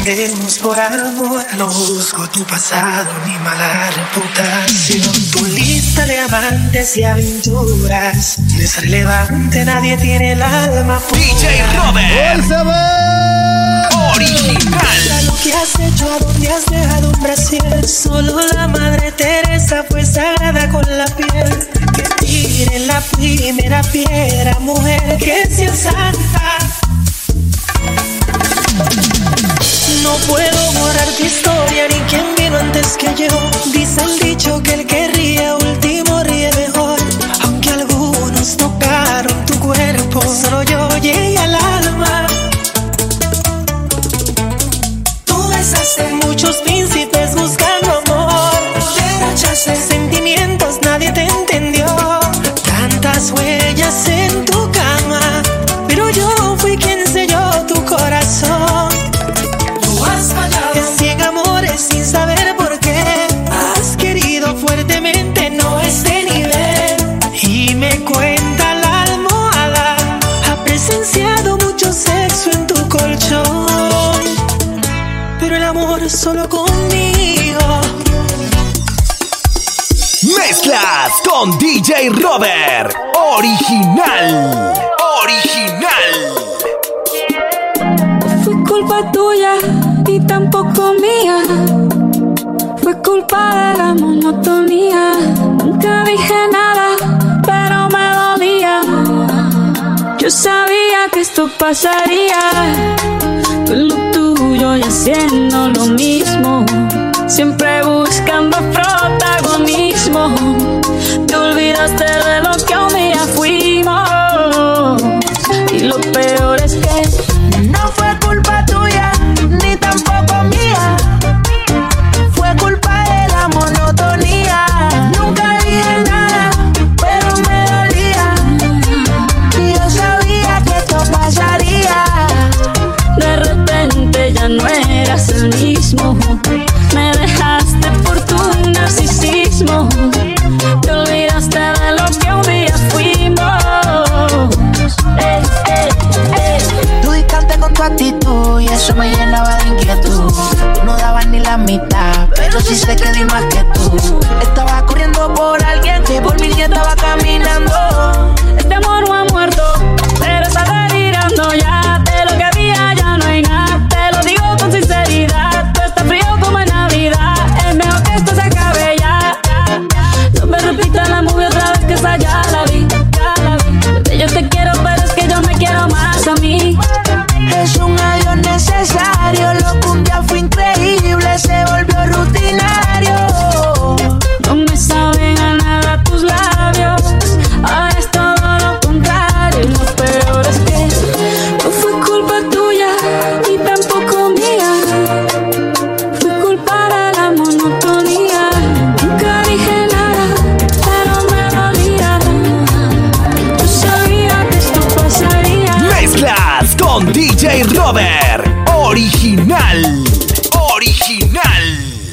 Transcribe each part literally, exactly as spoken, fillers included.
peleemos por amor. No busco tu pasado ni mala reputación. Tu lista de amantes y aventuras no es relevante, nadie tiene el alma pura. D J Robert Original. Lo que has hecho, a dónde has dejado un brasier. Solo la Madre Teresa fue sagrada con la piel. Que tire la primera piedra, mujer, que sea santa. No puedo borrar tu historia ni quien vino antes que yo. Dice el dicho que el que ríe último ríe mejor. Aunque algunos tocaron tu cuerpo, solo yo llegué al alma. Tú besaste muchos príncipes buscando amor. Derrochaste sentimientos, nadie te entendió. Tantas huellas en tu cama, pero yo fui quien selló tu corazón. Cien amores sin saber por qué. Has querido fuertemente, no este nivel. Y me cuenta la almohada, ha presenciado mucho sexo en tu colchón. Pero el amor es solo conmigo. Mezclas con D J Robert Original. Original. Fue culpa tuya y tampoco mía. Fue culpa de la monotonía. Nunca dije nada, pero me dolía. Yo sabía que esto pasaría. Tú en lo tuyo y haciendo lo mismo. Siempre buscando protagonismo. Te olvidaste de lo que un día fuimos. Y lo peor es que no fue culpa tuya, ni tampoco mía. Fue culpa de la monotonía. Nunca dije nada, pero me dolía. Y yo sabía que esto pasaría. De repente ya no eras el mismo. Me dejaste por tu narcisismo. Te olvidaste de lo que un día fuimos. Ey, ey, ey. Tú distante con tu actitud y eso me llenaba de inquietud. Tú no dabas ni la mitad, pero sí sé que di más que tú. Estaba corriendo por alguien que por mí ya estaba caminando. Este amor no ha muerto, pero está delirando ya. De lo que había ya no hay nada. Te lo digo con sinceridad. Tú estás frío como en Navidad. Es mejor que esto se acabe ya. No me repitas la movie otra vez, que esa ya la vi. Bebé, yo te quiero, pero es que yo me quiero más a mí. Es un adiós necesario. Lo que un día fue increíble se volvió rutinario. No me saben a nada tus labios. Ahora es todo lo contrario. Lo peor es que no fue culpa tuya y tampoco mía. Fue culpa de la monotonía. Nunca dije nada, pero me dolía. Yo sabía que esto pasaría. Mezclas con D J Robert Original. Original.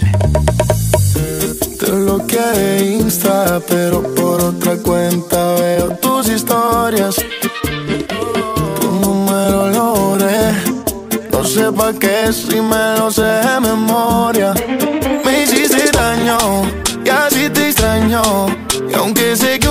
Te bloqueé de Insta, pero por otra cuenta veo tus historias. Tu número lo borré. No sé pa' qué si me lo sé de memoria. Me hiciste daño y así te extraño. Y aunque sé que